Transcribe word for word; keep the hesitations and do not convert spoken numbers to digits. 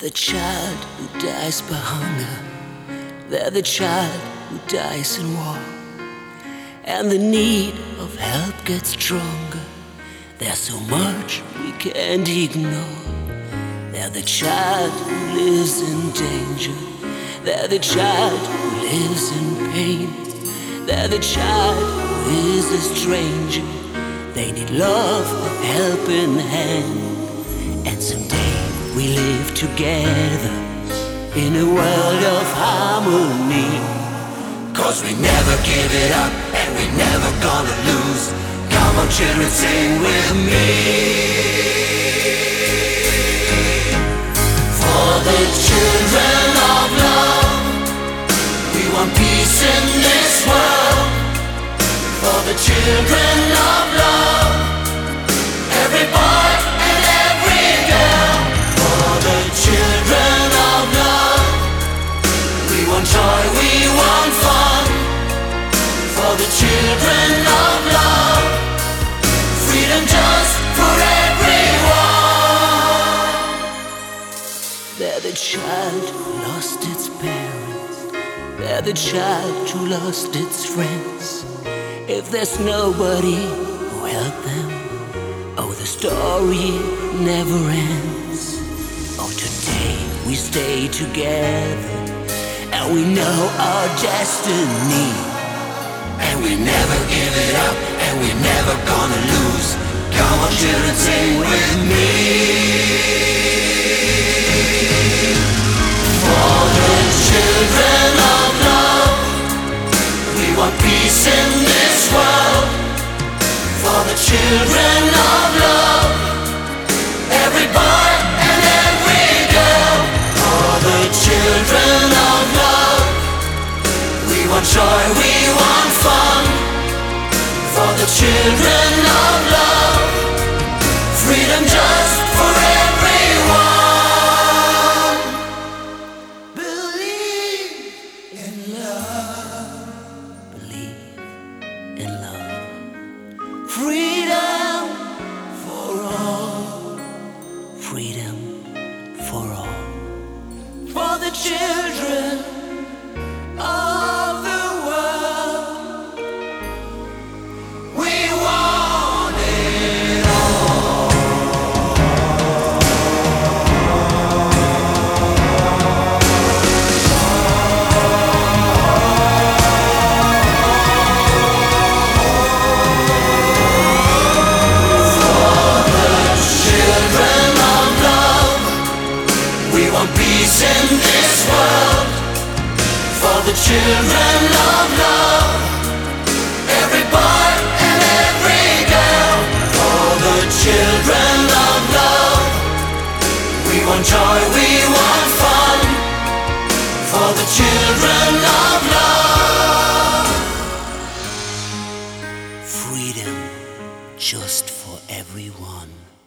the child who dies by hunger. They're the child who dies in war. And the need of help gets stronger. There's so much we can't ignore. They're the child who lives in danger. They're the child who lives in pain. They're the child who is a stranger. They need love, a helping hand. And someday we live together in a world of harmony. Cause we never give it up and we never gonna lose. Come on children, sing with me. For the children of love, we want peace in this world. For the children of love, every boy and every girl. For the children of love, we want joy, we want fun. For the children of love, freedom just for everyone. They're the child who lost its parents. They're the child who lost its friends. If there's nobody who helped them, oh, the story never ends. Oh, today we stay together, and we know our destiny. And we never give it up, and we're never gonna lose. Come on children, sing with me. For the children of love, we want peace in this world. For the children of love, every boy and every girl. For the children of love, we want joy, we want fun. For the children of love, freedom just for everyone. Believe in love. Believe in love. Freedom for all. Freedom for all. For the children of the world, we want it all. For the children of love, we want peace in this world. For the children of love, every boy and every girl. For the children of love, we want joy, we want fun. For the children of love, freedom just for everyone.